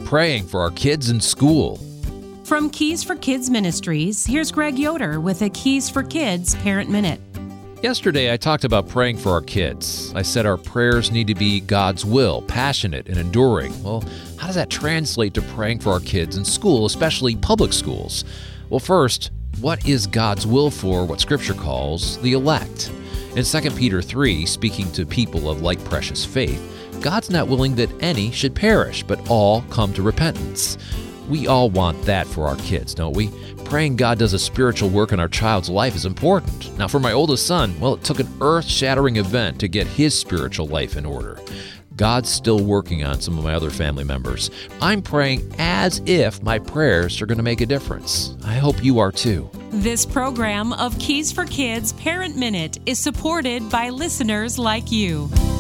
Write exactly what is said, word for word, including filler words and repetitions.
praying for our kids in school. From Keys for Kids Ministries, here's Greg Yoder with a Keys for Kids Parent Minute. Yesterday, I talked about praying for our kids. I said our prayers need to be God's will, passionate and enduring. Well, how does that translate to praying for our kids in school, especially public schools? Well, first, what is God's will for what Scripture calls the elect? In Second Peter three, speaking to people of like precious faith, God's not willing that any should perish, but all come to repentance. We all want that for our kids, don't we? Praying God does a spiritual work in our child's life is important. Now, for my oldest son, well, it took an earth-shattering event to get his spiritual life in order. God's still working on some of my other family members. I'm praying as if my prayers are going to make a difference. I hope you are too. This program of Keys for Kids Parent Minute is supported by listeners like you.